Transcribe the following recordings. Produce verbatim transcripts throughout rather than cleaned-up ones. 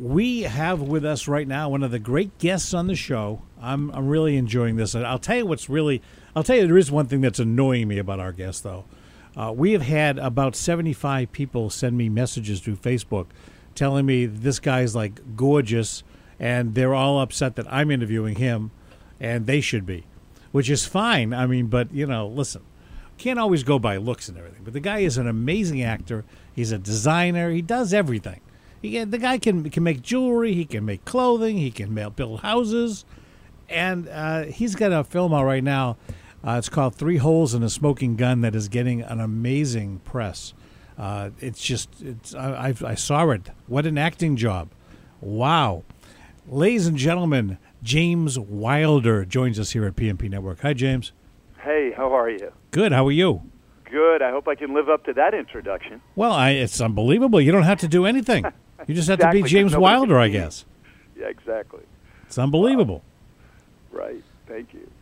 we have with us right now one of the great guests on the show. I'm I'm really enjoying this. And I'll tell you what's really, I'll tell you there is one thing that's annoying me about our guest, though. Uh, we have had about seventy-five people send me messages through Facebook telling me this guy's like gorgeous, and they're all upset that I'm interviewing him, and they should be, which is fine. I mean, but, you know, listen, can't always go by looks and everything. But the guy is an amazing actor. He's a designer. He does everything. He, the guy can can make jewelry. He can make clothing. He can build houses. And uh, he's got a film out right now. Uh, it's called Three Holes in a Smoking Gun that is getting an amazing press. Uh, it's just, it's I, I, I saw it. What an acting job. Wow. Ladies and gentlemen, James Wilder joins us here at P M P Network. Hi, James. Hey, how are you? Good. How are you? Good. I hope I can live up to that introduction. Well, I, it's unbelievable. You don't have to do anything. You just have exactly, to be James Wilder, I guess. Yeah, exactly. It's unbelievable. Wow. Right. Thank you.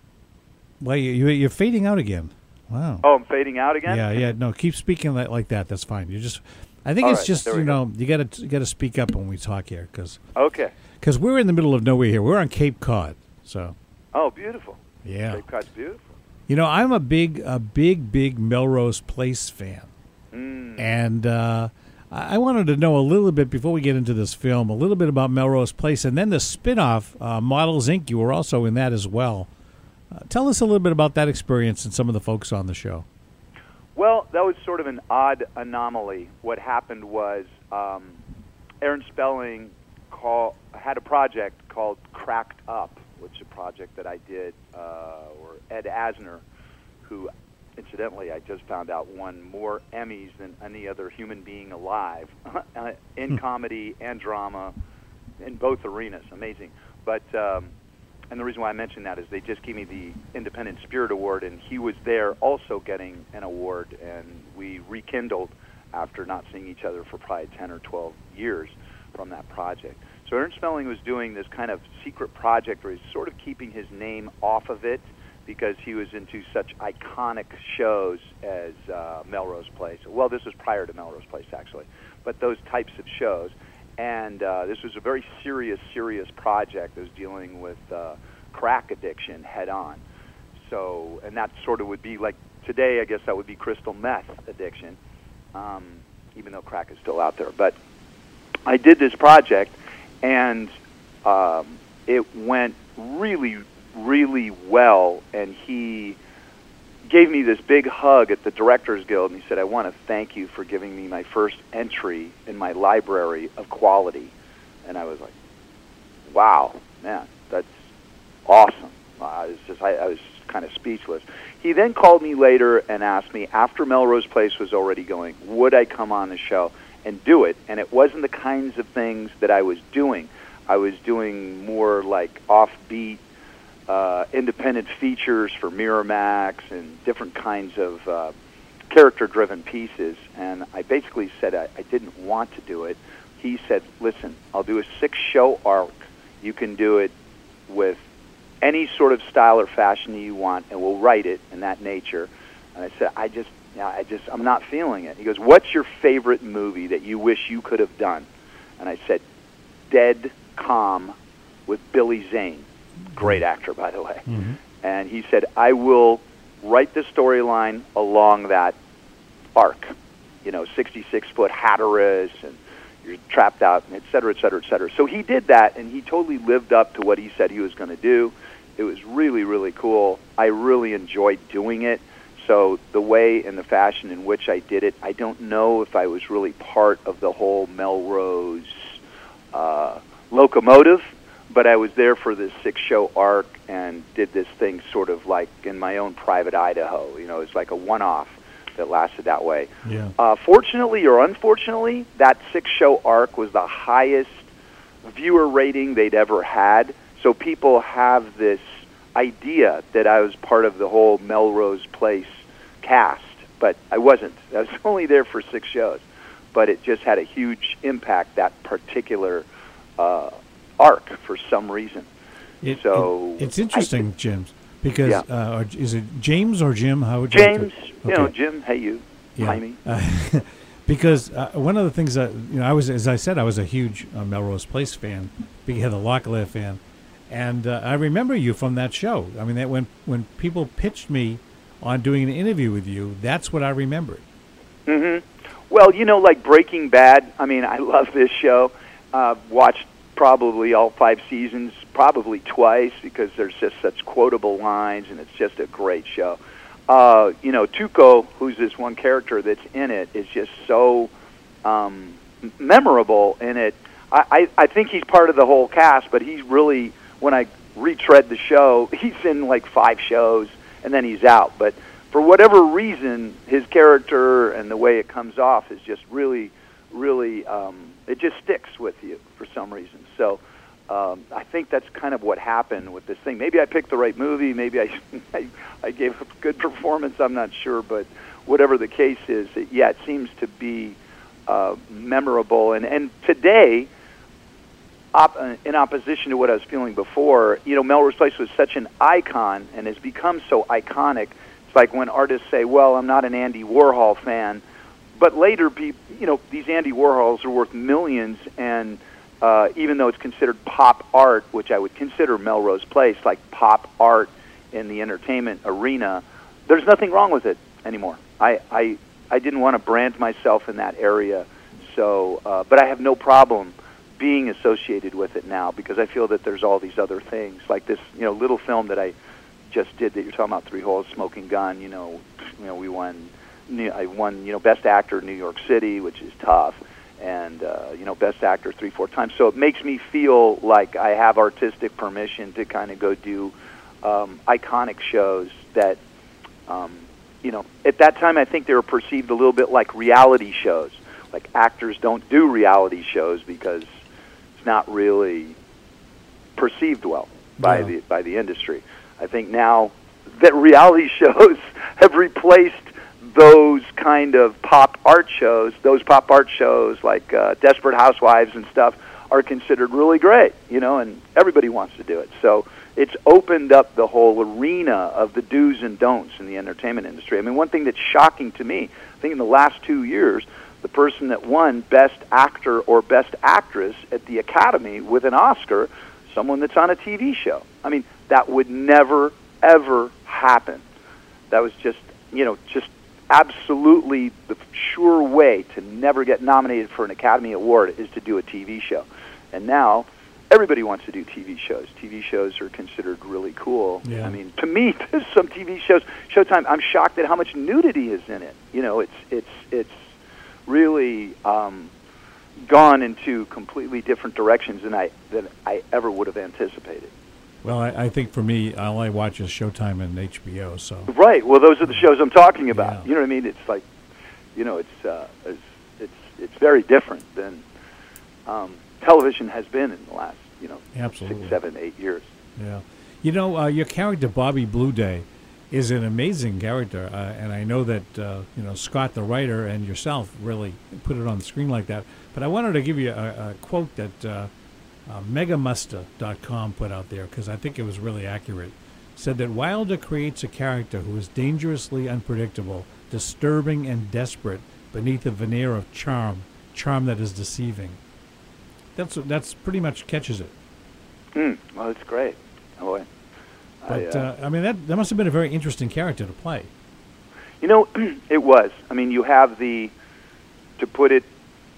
Well, you, you're fading out again. Wow. Oh, I'm fading out again? Yeah, yeah. No, keep speaking like, like that. That's fine. You just, I think All it's right, just, you know, go. you got to you got to speak up when we talk here, because okay. Because we're in the middle of nowhere here. We're on Cape Cod, so. Oh, beautiful. Yeah. Cape Cod's beautiful. You know, I'm a big, a big, big Melrose Place fan, Mm. and uh, I wanted to know a little bit before we get into this film, a little bit about Melrose Place, and then the spinoff, uh, Models Incorporated. You were also in that as well. Uh, tell us a little bit about that experience and some of the folks on the show. Well, that was sort of an odd anomaly. What happened was um, Aaron Spelling call, had a project called Cracked Up, which is a project that I did, uh, or Ed Asner, who, incidentally, I just found out won more Emmys than any other human being alive in comedy and drama in both arenas. Amazing. But um, and the reason why I mention that is they just gave me the Independent Spirit Award, and he was there also getting an award, and we rekindled after not seeing each other for probably ten or twelve years from that project. So Aaron Spelling was doing this kind of secret project where he's sort of keeping his name off of it because he was into such iconic shows as uh, Melrose Place. Well, this was prior to Melrose Place, actually, but those types of shows. And uh, this was a very serious, serious project that was dealing with uh, crack addiction head on. So, and that sort of would be like today, I guess that would be crystal meth addiction, um, even though crack is still out there. But I did this project, and um, it went really, really well, and he gave me this big hug at the Directors Guild, and he said, I want to thank you for giving me my first entry in my library of quality. And I was like, wow, man, that's awesome. I was just, I, I was kind of speechless. He then called me later and asked me, after Melrose Place was already going, would I come on the show and do it? And it wasn't the kinds of things that I was doing. I was doing more like offbeat, Uh, independent features for Miramax and different kinds of uh, character-driven pieces. And I basically said I, I didn't want to do it. He said, listen, I'll do a six-show arc. You can do it with any sort of style or fashion that you want, and we'll write it in that nature. And I said, I just, you know, I just, I'm not feeling it. He goes, what's your favorite movie that you wish you could have done? And I said, Dead Calm with Billy Zane. Great actor, by the way. Mm-hmm. And he said, I will write the storyline along that arc. You know, sixty-six foot Hatteras, and you're trapped out, and et cetera, et cetera, et cetera. So he did that, and he totally lived up to what he said he was going to do. It was really, really cool. I really enjoyed doing it. So the way and the fashion in which I did it, I don't know if I was really part of the whole Melrose uh, locomotive, but I was there for this six-show arc and did this thing sort of like in my own private Idaho. You know, it's like a one-off that lasted that way. Yeah. Uh, fortunately or unfortunately, that six-show arc was the highest viewer rating they'd ever had. So people have this idea that I was part of the whole Melrose Place cast, but I wasn't. I was only there for six shows. But it just had a huge impact, that particular uh arc, for some reason. It, so it, it's interesting, I, Jim, because yeah. uh, is it James or Jim? How would you James? like to, You okay. know, Jim. Hey, you. Yeah. Hi, me. Uh, Because uh, one of the things that, you know, I was, as I said, I was a huge uh, Melrose Place fan, big Heather Locklear fan. And uh, I remember you from that show. I mean, that when, when people pitched me on doing an interview with you, that's what I remembered. Mm-hmm. Well, you know, like Breaking Bad, I mean, I love this show. Uh, watched probably all five seasons, probably twice, because there's just such quotable lines, and it's just a great show. Uh, you know, Tuco, who's this one character that's in it, is just so um, memorable in it. I, I, I think he's part of the whole cast, but he's really, when I retread the show, he's in like five shows, and then he's out. But for whatever reason, his character and the way it comes off is just really, really, um, it just sticks with you for some reason. So um, I think that's kind of what happened with this thing. Maybe I picked the right movie. Maybe I, I, I gave a good performance. I'm not sure. But whatever the case is, it, yeah, it seems to be uh, memorable. And, and today, op- in opposition to what I was feeling before, you know, Melrose Place was such an icon and has become so iconic. It's like when artists say, well, I'm not an Andy Warhol fan. But later, you know, these Andy Warhols are worth millions, and uh, even though it's considered pop art, which I would consider Melrose Place like pop art in the entertainment arena, there's nothing wrong with it anymore. I I, I didn't want to brand myself in that area, so uh, but I have no problem being associated with it now because I feel that there's all these other things like this, you know, little film that I just did that you're talking about, Three Holes, Smoking Gun. You know, you know, we won. I won, you know, Best Actor in New York City, which is tough, and uh, you know, Best Actor three, four times. So it makes me feel like I have artistic permission to kind of go do um, iconic shows that, um, you know, at that time I think they were perceived a little bit like reality shows. Like actors don't do reality shows because it's not really perceived well by Yeah. the by the industry. I think now that reality shows have replaced those kind of pop art shows, those pop art shows like uh, Desperate Housewives and stuff are considered really great, you know, and everybody wants to do it. So it's opened up the whole arena of the do's and don'ts in the entertainment industry. I mean, one thing that's shocking to me, I think in the last two years, the person that won Best Actor or Best Actress at the Academy with an Oscar, someone that's on a T V show. I mean, that would never, ever happen. That was just, you know, just absolutely the sure way to never get nominated for an Academy Award is to do a T V show. And now everybody wants to do T V shows. T V shows are considered really cool. Yeah. I mean, to me, there's some T V shows, Showtime, I'm shocked at how much nudity is in it. You know, it's it's it's really um, gone into completely different directions than I than I ever would have anticipated. Well, I, I think for me, all I watch is Showtime and H B O. So Right. Well, those are the shows I'm talking about. Yeah. You know what I mean? It's like, you know, it's uh, it's it's it's very different than um, television has been in the last, you know, Absolutely. six, seven, eight years. yeah, you know, uh, your character Bobby Blue Day is an amazing character, uh, and I know that uh, you know Scott, the writer, and yourself really put it on the screen like that. But I wanted to give you a, a quote that uh, uh, Megamusta dot com put out there because I think it was really accurate. It said that Wilder creates a character who is dangerously unpredictable, disturbing, and desperate beneath a veneer of charm, charm that is deceiving. That's that's pretty much catches it. Mm, well, it's great. Oh, boy. But I, I, uh, uh, I mean, that that must have been a very interesting character to play. You know, it was. I mean, you have the, to put it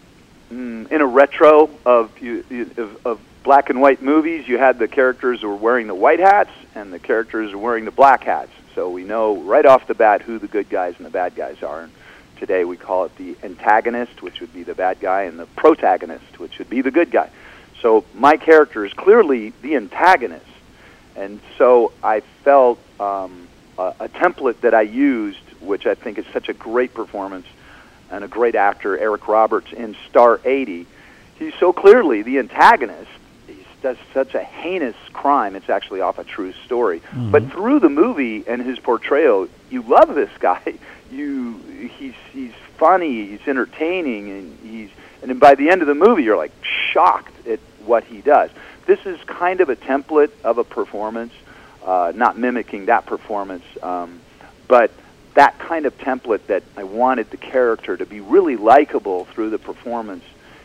mm, in a retro of, you, you- of of black and white movies, you had the characters who were wearing the white hats and the characters who were wearing the black hats. So we know right off the bat who the good guys and the bad guys are. And today we call it the antagonist, which would be the bad guy, and the protagonist, which would be the good guy. So my character is clearly the antagonist. And so I felt um, a, a template that I used, which I think is such a great performance, and a great actor, Eric Roberts, in Star eighty. He's so clearly the antagonist. He does such a heinous crime. It's actually off a true story. Mm-hmm. But through the movie and his portrayal, you love this guy. You, he's he's funny. He's entertaining, and he's and then by the end of the movie, you're like shocked at what he does. This is kind of a template of a performance, uh, not mimicking that performance, um, but that kind of template that I wanted the character to be really likable through the performance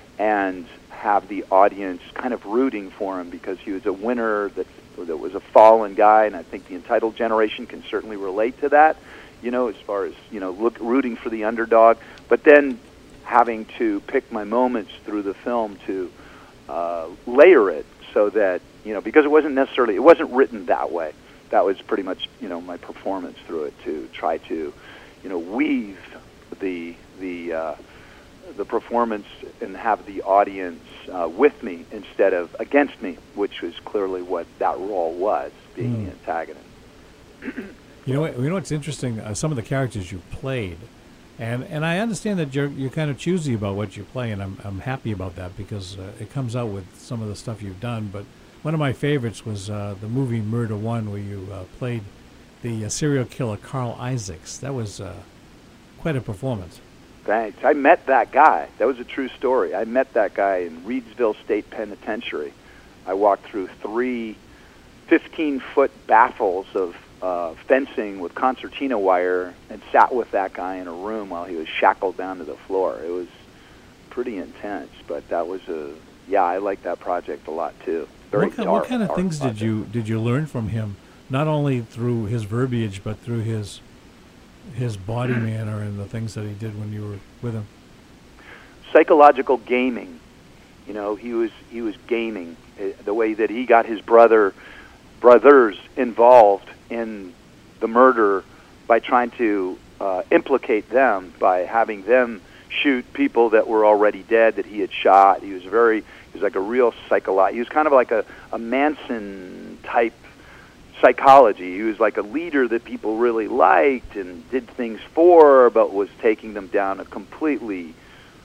and have the audience kind of rooting for him because he was a winner that that was a fallen guy, and I think the entitled generation can certainly relate to that, you know, as far as, you know, look, rooting for the underdog, but then having to pick my moments through the film to uh, layer it so that, you know, because it wasn't necessarily, it wasn't written that way. That was pretty much, you know, my performance through it to try to, you know, weave the the uh, the performance and have the audience uh, with me instead of against me, which was clearly what that role was, being mm. the antagonist. You know, what, you know what's interesting? Uh, some of the characters you played, and and I understand that you're you're kind of choosy about what you play, and I'm I'm happy about that because uh, it comes out with some of the stuff you've done. But one of my favorites was uh, the movie Murder One, where you uh, played the uh, serial killer Carl Isaacs. That was uh, quite a performance. Thanks. I met that guy. That was a true story. I met that guy in Reedsville State Penitentiary. I walked through three fifteen-foot baffles of uh, fencing with concertina wire and sat with that guy in a room while he was shackled down to the floor. It was pretty intense, but that was a, yeah, I like that project a lot too. Very what kind, dark, what kind of dark things project. did you did you learn from him, not only through his verbiage, but through his his body manner and the things that he did when you were with him? Psychological gaming. You know, he was he was gaming uh, the way that he got his brother brothers involved in the murder by trying to uh, implicate them by having them shoot people that were already dead that he had shot. He was very he was like a real psycholo- he was kind of like a, a Manson type psychology. He was like a leader that people really liked and did things for, but was taking them down a completely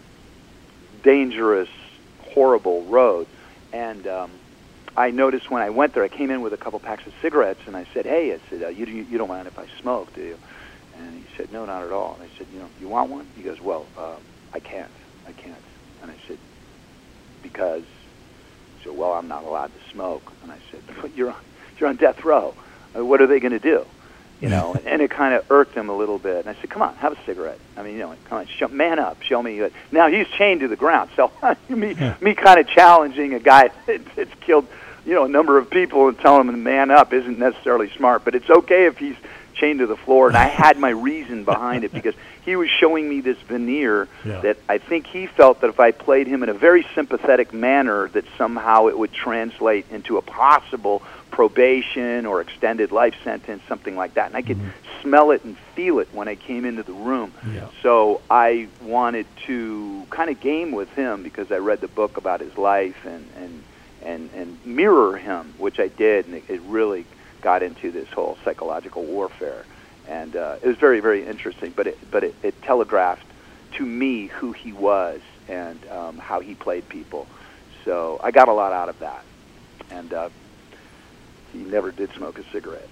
dangerous, horrible road. And um, I noticed when I went there, I came in with a couple packs of cigarettes, and I said, "Hey," I said, uh, you, you don't mind if I smoke, do you?" And he said, "No, not at all." And I said, "You know, you want one?" He goes, "Well, uh, I can't. I can't." And I said, "Because?" He said, "Well, I'm not allowed to smoke." And I said, "But you're on, you're on death row. Uh, what are they going to do?" You know, and, and it kind of irked him a little bit. And I said, "Come on, have a cigarette. I mean, you know, come on, show, man up, show me." Uh, now he's chained to the ground, so me, me kind of challenging a guy that, that's killed, you know, a number of people and telling him to man up isn't necessarily smart. But it's okay if he's chained to the floor. And I had my reason behind it because he was showing me this veneer yeah. that I think he felt that if I played him in a very sympathetic manner, that somehow it would translate into a possible probation or extended life sentence, something like that. And I could mm-hmm. smell it and feel it when I came into the room. Yeah. So I wanted to kind of game with him because I read the book about his life and, and, and, and mirror him, which I did, and it, it really got into this whole psychological warfare. And uh, it was very, very interesting, but it, but it, it telegraphed to me who he was and um, how he played people. So I got a lot out of that. And uh, he never did smoke a cigarette.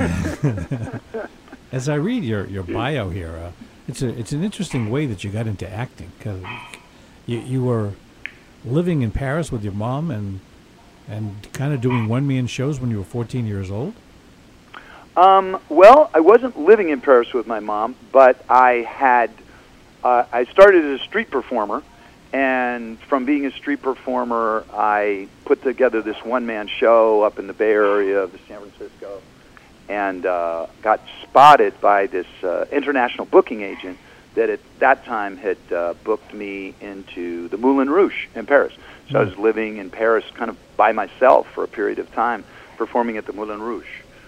As I read your, your bio here, uh, it's a it's an interesting way that you got into acting. Cause you you were living in Paris with your mom and and kind of doing one man shows when you were fourteen years old. Um, well, I wasn't living in Paris with my mom, but I had uh, I started as a street performer. And from being a street performer, I put together this one-man show up in the Bay Area of San Francisco and uh, got spotted by this uh, international booking agent that at that time had uh, booked me into the Moulin Rouge in Paris. So mm-hmm. I was living in Paris kind of by myself for a period of time, performing at the Moulin Rouge.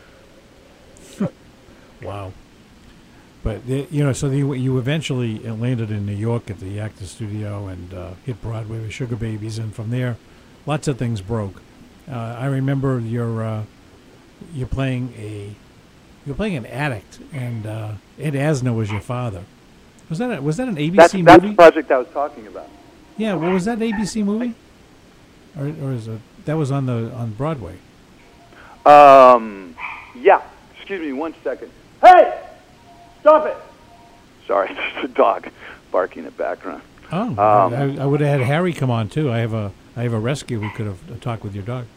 Wow. But, you know, so the, you eventually landed in New York at the Actors Studio and uh, hit Broadway with Sugar Babies, and from there, lots of things broke. Uh, I remember you're uh, you're playing a you're playing an addict, and uh, Ed Asner was your father. Was that a, was that an A B C that's, movie? That's the project I was talking about. Yeah, well, was that an A B C movie, or or is it that was on the on Broadway? Um, yeah. Excuse me, one second. Hey. Stop it! Sorry, there's a dog barking in the background. Oh, um, I, I would have had Harry come on too. I have a I have a rescue who could have talked with your dog.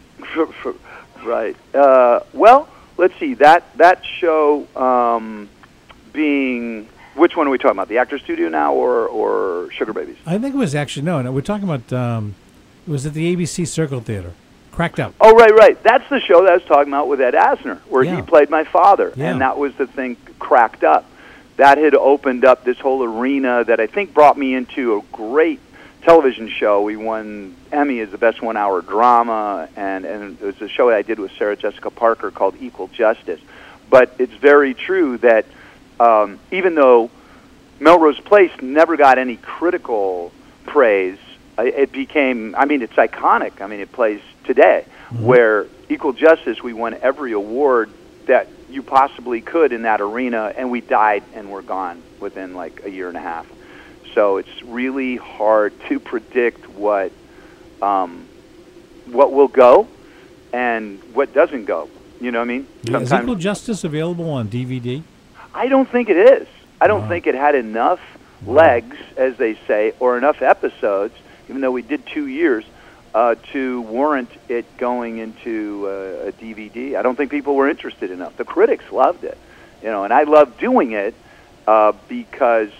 Right. Uh, well, let's see. That that show um, being, which one are we talking about? The Actors Studio now, or or Sugar Babies? I think it was actually no, no. We're talking about um, it was at the A B C Circle Theater, Cracked Up. Oh, right, right. That's the show that I was talking about with Ed Asner, where Yeah. he played my father, Yeah. and that was the thing, Cracked Up. That had opened up this whole arena that I think brought me into a great television show. We won Emmy as the best one-hour drama, and, and it was a show that I did with Sarah Jessica Parker called Equal Justice. But it's very true that um, even though Melrose Place never got any critical praise, uh, it became, I mean, it's iconic. I mean, it plays today, mm-hmm. where Equal Justice, we won every award that you possibly could in that arena, and we died and we're gone within like a year and a half. So it's really hard to predict what um, what will go and what doesn't go. You know what I mean? Yeah, is Equal Justice available on D V D? I don't think it is. I don't Wow. think it had enough Wow. legs, as they say, or enough episodes, even though we did two years, uh, to warrant it going into uh, a D V D. I don't think people were interested enough. The critics loved it, you know, and I loved doing it uh, because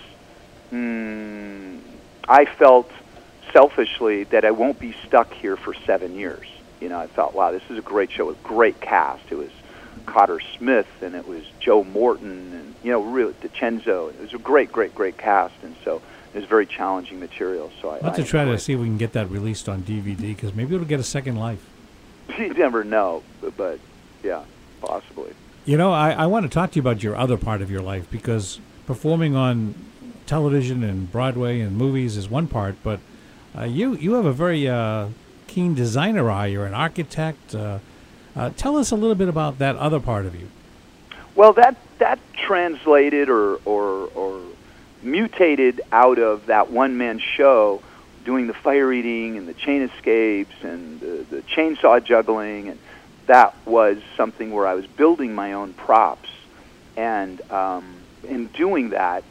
mm, I felt selfishly that I won't be stuck here for seven years. You know, I thought, wow, this is a great show with great cast. It was Cotter Smith, and it was Joe Morton, and, you know, really, DiCenzo. It was a great, great, great cast, and so it was very challenging material. So I I'll have to try to see if we can get that released on D V D, because maybe it'll get a second life. You never know, but, but yeah, possibly. You know, I, I want to talk to you about your other part of your life, because performing on television and Broadway and movies is one part, but uh, you, you have a very uh, keen designer eye. You're an architect. Uh, uh, tell us a little bit about that other part of you. Well, that that translated or, or, or mutated out of that one-man show, doing the fire eating and the chain escapes and the, the chainsaw juggling, and that was something where I was building my own props. And um, in doing that,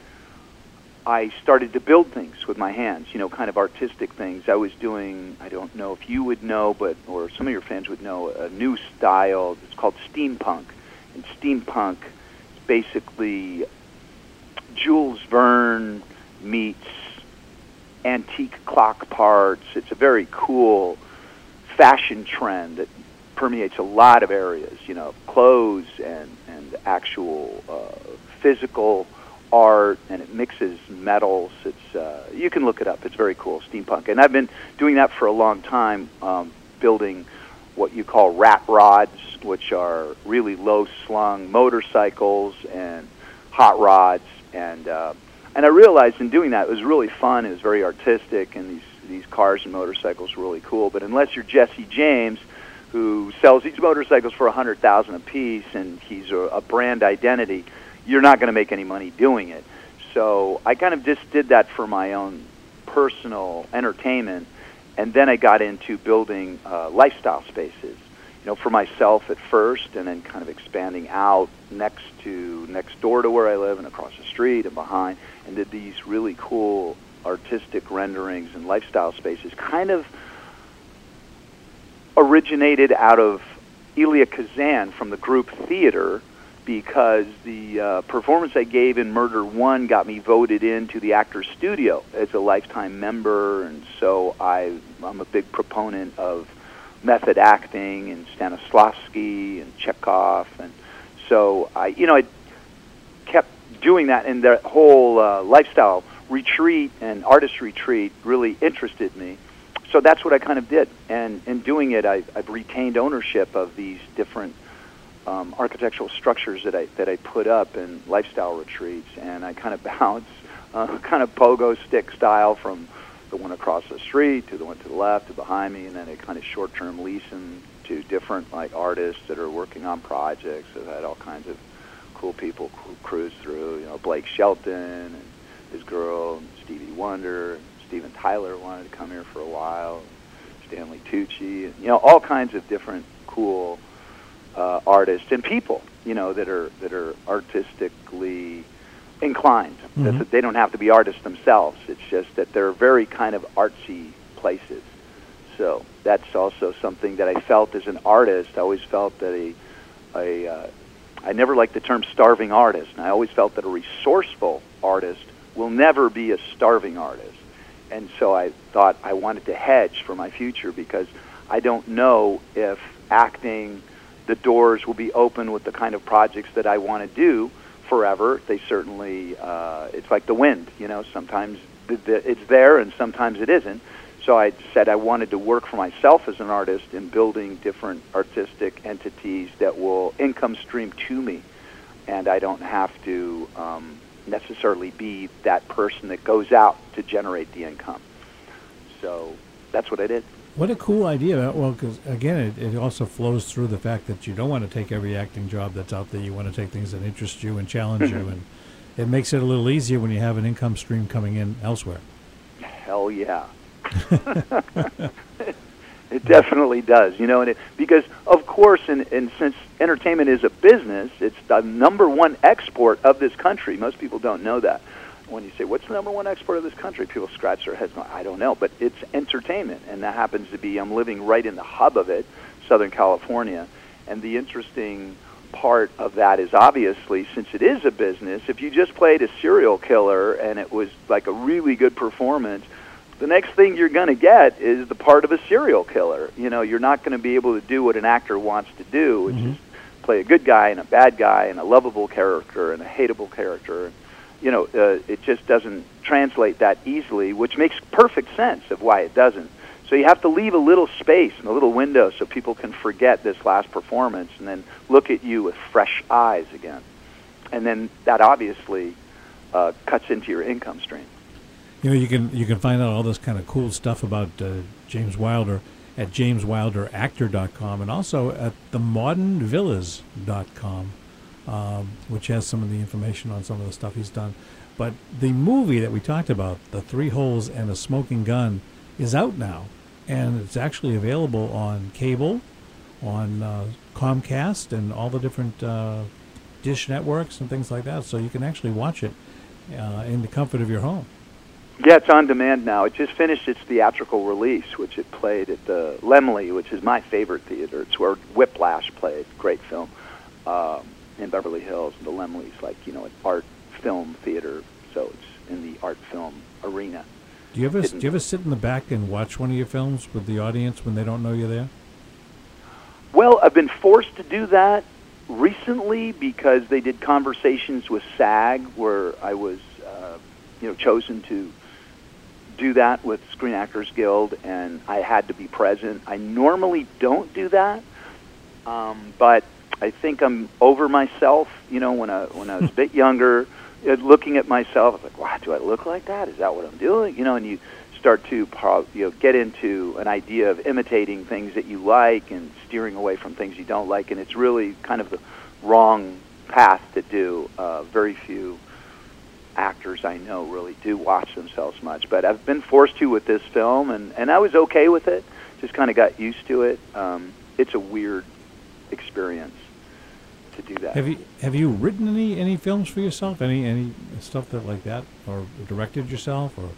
I started to build things with my hands, you know, kind of artistic things. I was doing, I don't know if you would know, but or some of your fans would know, a new style. It's called steampunk. And steampunk is basically Jules Verne meets antique clock parts. It's a very cool fashion trend that permeates a lot of areas, you know, clothes and, and actual uh, physical art, and it mixes metals. It's uh, you can look it up. It's very cool, steampunk. And I've been doing that for a long time, um, building what you call rat rods, which are really low-slung motorcycles and hot rods. And uh, and I realized in doing that it was really fun. It was very artistic, and these these cars and motorcycles were really cool. But unless you're Jesse James, who sells these motorcycles for a hundred thousand a piece, and he's a, a brand identity, you're not going to make any money doing it. So I kind of just did that for my own personal entertainment, and then I got into building uh, lifestyle spaces, you know, for myself at first, and then kind of expanding out next to next door to where I live and across the street and behind, and did these really cool artistic renderings and lifestyle spaces, kind of originated out of Elia Kazan from the group theater, because the uh, performance I gave in Murder One got me voted into the Actors Studio as a lifetime member, and so I, I'm a big proponent of method acting and Stanislavski and Chekhov, and so I, you know, I kept doing that, and the whole uh, lifestyle retreat and artist retreat really interested me. So that's what I kind of did, and in doing it, I, I've retained ownership of these different Um, architectural structures that I that I put up in lifestyle retreats, and I kind of bounce, uh, kind of pogo stick style from the one across the street to the one to the left to behind me, and then I kind of short-term lease them to different like artists that are working on projects. I've had all kinds of cool people cru- cruise through, you know, Blake Shelton and his girl, and Stevie Wonder, and Steven Tyler wanted to come here for a while, Stanley Tucci, and, you know, all kinds of different cool Uh, artists and people, you know, that are that are artistically inclined. Mm-hmm. That they don't have to be artists themselves. It's just that they're very kind of artsy places. So that's also something that I felt as an artist. I always felt that a a uh, I never liked the term starving artist, and I always felt that a resourceful artist will never be a starving artist. And so I thought I wanted to hedge for my future because I don't know if acting, the doors will be open with the kind of projects that I want to do forever. They certainly, uh, it's like the wind, you know, sometimes th- th- it's there and sometimes it isn't. So I said I wanted to work for myself as an artist in building different artistic entities that will income stream to me, and I don't have to um, necessarily be that person that goes out to generate the income. So that's what I did. What a cool idea. Well, because, again, it, it also flows through the fact that you don't want to take every acting job that's out there. You want to take things that interest you and challenge you, and it makes it a little easier when you have an income stream coming in elsewhere. Hell yeah. It definitely does, you know, and it, because, of course, and, and since entertainment is a business, it's the number one export of this country. Most people don't know that. When you say, what's the number one export of this country? People scratch their heads. I don't know, but it's entertainment, and that happens to be, I'm living right in the hub of it, Southern California, and the interesting part of that is obviously, since it is a business, if you just played a serial killer and it was like a really good performance, the next thing you're going to get is the part of a serial killer. You know, you're not going to be able to do what an actor wants to do, which mm-hmm. is play a good guy and a bad guy and a lovable character and a hateable character. You know, uh, it just doesn't translate that easily, which makes perfect sense of why it doesn't. So you have to leave a little space and a little window so people can forget this last performance and then look at you with fresh eyes again. And then that obviously uh, cuts into your income stream. You know, you can you can find out all this kind of cool stuff about uh, James Wilder at james wilder actor dot com and also at the modern villas dot com, um, which has some of the information on some of the stuff he's done. But the movie that we talked about, The Three Holes and a Smoking Gun, is out now, and it's actually available on cable, on uh, Comcast, and all the different uh, dish networks and things like that. So you can actually watch it uh, in the comfort of your home. Yeah, it's on demand now. It just finished its theatrical release, which it played at the Laemmle, which is my favorite theater. It's where Whiplash played. Great film um, in Beverly Hills. The Laemmle's like, you know, an art film theater, so it's in the art film arena. Do you ever do you ever sit in the back and watch one of your films with the audience when they don't know you're there? Well, I've been forced to do that recently because they did conversations with SAG, where I was, uh, you know, chosen to do that with Screen Actors Guild, and I had to be present. I normally don't do that, um, but I think I'm over myself. You know, when I when I was a bit younger, looking at myself, I was like, wow, do I look like that? Is that what I'm doing? You know, and you start to you know get into an idea of imitating things that you like and steering away from things you don't like, and it's really kind of the wrong path to do. Uh, very few actors I know really do watch themselves much, but I've been forced to with this film, and, and I was okay with it, just kind of got used to it. Um, it's a weird experience to do that. Have you have you written any, any films for yourself, any any stuff that like that, or directed yourself? Or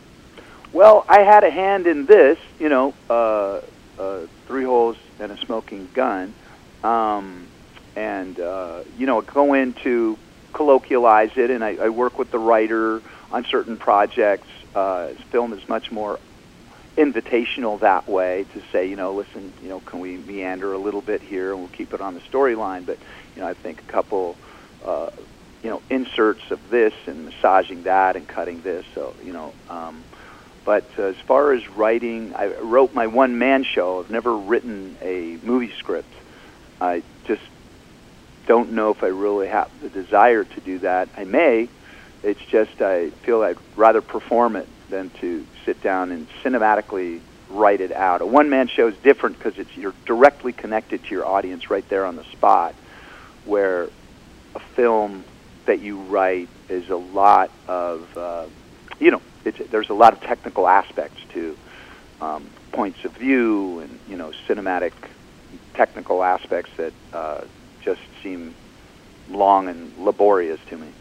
Well, I had a hand in this, you know, uh, uh, Three Holes and a Smoking Gun, um, and, uh, you know, go into colloquialize it, and I, I work with the writer on certain projects. Uh, film is much more invitational that way, to say, you know, listen, you know, can we meander a little bit here, and we'll keep it on the storyline. But, you know, I think a couple, uh, you know, inserts of this and massaging that and cutting this. So, you know, um, but uh, as far as writing, I wrote my one-man show. I've never written a movie script. I just don't know if I really have the desire to do that. I may. It's just I feel I'd rather perform it than to sit down and cinematically write it out. A one-man show is different because it's you're directly connected to your audience right there on the spot, where a film that you write is a lot of, uh, you know, it's, there's a lot of technical aspects to um, points of view and, you know, cinematic technical aspects that uh, just seem long and laborious to me.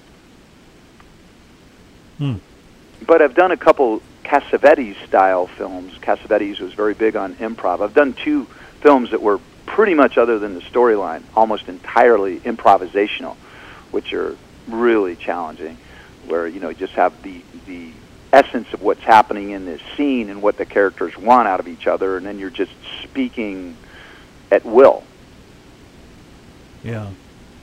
Hmm. But I've done a couple Cassavetes-style films. Cassavetes was very big on improv. I've done two films that were pretty much, other than the storyline, almost entirely improvisational, which are really challenging, where, you know, you just have the, the essence of what's happening in this scene and what the characters want out of each other, and then you're just speaking at will. Yeah.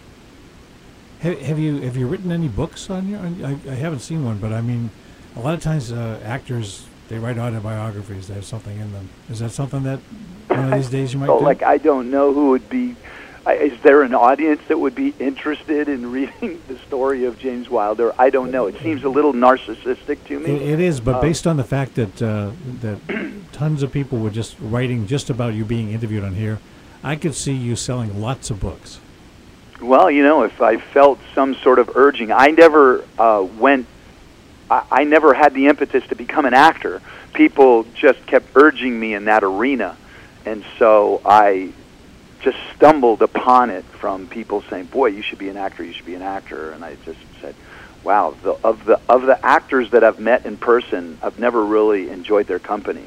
Have, have you have you written any books on your? I, I haven't seen one, but I mean, a lot of times uh, actors, they write autobiographies. They have something in them. Is that something that one of these days you might oh, do? Like, I don't know who would be. I, is there an audience that would be interested in reading the story of James Wilder? I don't know. It seems a little narcissistic to me. It, it is, but um, based on the fact that uh, that tons of people were just writing just about you being interviewed on here, I could see you selling lots of books. Well, you know, if I felt some sort of urging, I never uh, went. I, I never had the impetus to become an actor. People just kept urging me in that arena, and so I just stumbled upon it from people saying, "Boy, you should be an actor. You should be an actor." And I just said, "Wow, the, of the of the actors that I've met in person, I've never really enjoyed their company."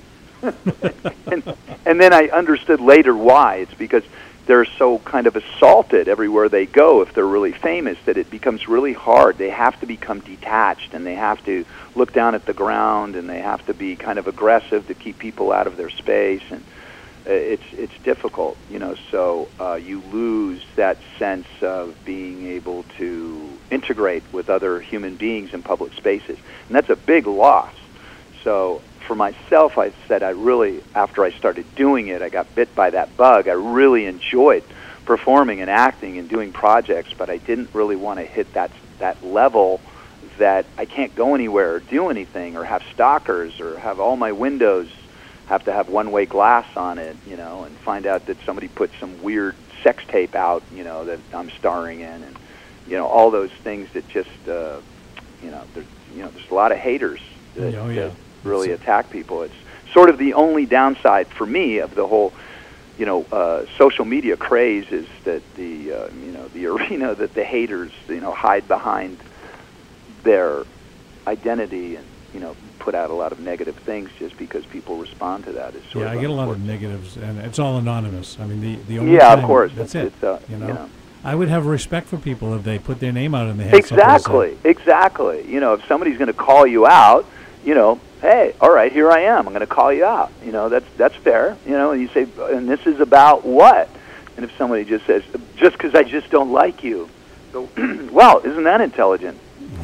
and, and then I understood later why. It's because they're so kind of assaulted everywhere they go if they're really famous that it becomes really hard. They have to become detached, and they have to look down at the ground, and they have to be kind of aggressive to keep people out of their space, and it's it's difficult, you know. So uh, you lose that sense of being able to integrate with other human beings in public spaces, and that's a big loss. So for myself, I said I really, after I started doing it, I got bit by that bug. I really enjoyed performing and acting and doing projects, but I didn't really want to hit that that level that I can't go anywhere or do anything or have stalkers or have all my windows have to have one-way glass on it, you know, and find out that somebody put some weird sex tape out, you know, that I'm starring in, and, you know, all those things that just, uh, you know, there's, you know, there's a lot of haters that, oh, yeah. that really attack people. It's sort of the only downside for me of the whole, you know, uh, social media craze is that the, uh, you know, the arena that the haters, you know, hide behind their identity and, you know, put out a lot of negative things just because people respond to that. Is sort yeah, of I get a lot of negatives, and it's all anonymous. I mean, the the only yeah, time, of course, that's it's, it. It's, uh, you know? you know, I would have respect for people if they put their name out and they had exactly, something to say. exactly. You know, if somebody's going to call you out, you know, hey, all right, here I am. I'm going to call you out. You know, that's that's fair. You know, and you say, and this is about what? And if somebody just says, just because I just don't like you, so, well, isn't that intelligent?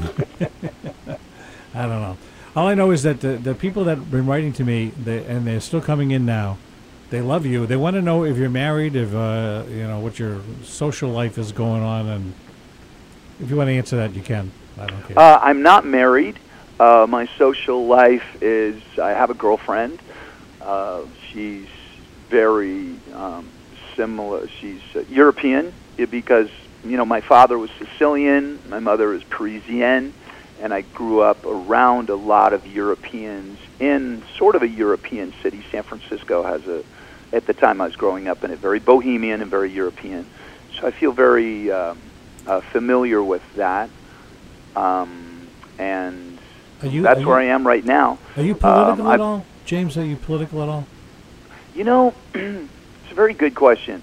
I don't know. All I know is that the, the people that have been writing to me, they, and they're still coming in now, they love you. They want to know if you're married, if uh, you know what your social life is going on, and if you want to answer that, you can. I don't care. Uh, I'm not married. Uh, my social life is I have a girlfriend. Uh, she's very um, similar. She's uh, European because you know my father was Sicilian, my mother is Parisienne. And I grew up around a lot of Europeans in sort of a European city. San Francisco has a, at the time I was growing up in it, very bohemian and very European. So I feel very um, uh, familiar with that. Um, and are you, that's are where you, I am right now. Are you political um, at all? James, are you political at all? You know, it's a very good question.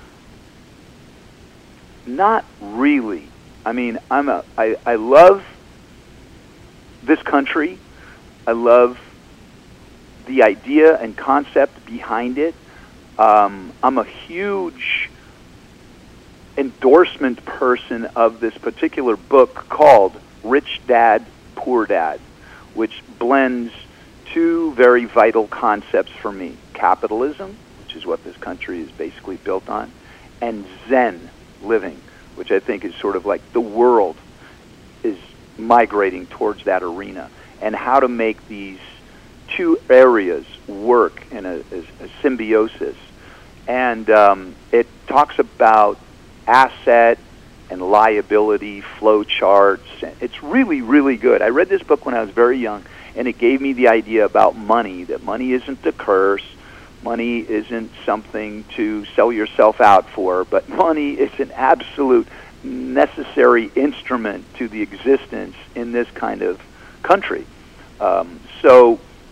Not really. I mean, I'm a, I, I love this country. I love the idea and concept behind it. Um, I'm a huge endorsement person of this particular book called Rich Dad, Poor Dad, which blends two very vital concepts for me. Capitalism, which is what this country is basically built on, and Zen living, which I think is sort of like the world is migrating towards that arena, and how to make these two areas work in a, a, a symbiosis. And um, it talks about asset and liability flow charts. It's really, really good. I read this book when I was very young, and it gave me the idea about money, that money isn't a curse, money isn't something to sell yourself out for, but money is an absolute necessary instrument to the existence in this kind of country. Um, so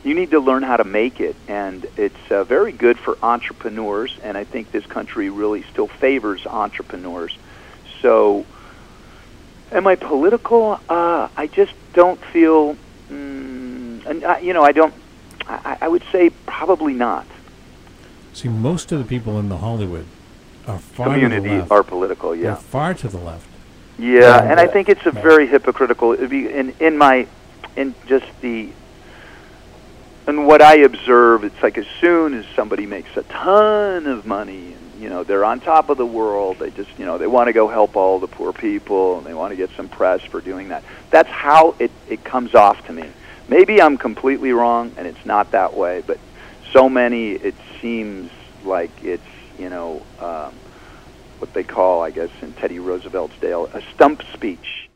you need to learn how to make it, and it's uh, very good for entrepreneurs, and I think this country really still favors entrepreneurs. So, am I political? Uh, I just don't feel, mm, and uh, you know, I don't, I, I would say probably not. See, most of the people in the Hollywood are far Community to the left. are political, yeah. They're far to the left. Yeah, And, and I uh, think it's a yeah. very hypocritical. It'd be in in my, in just the, and what I observe, it's like as soon as somebody makes a ton of money, you know, they're on top of the world. They just, you know, they want to go help all the poor people, and they want to get some press for doing that. That's how it it comes off to me. Maybe I'm completely wrong, and it's not that way, but so many, it seems like it's, you know, um, what they call, I guess, in Teddy Roosevelt's day, a stump speech.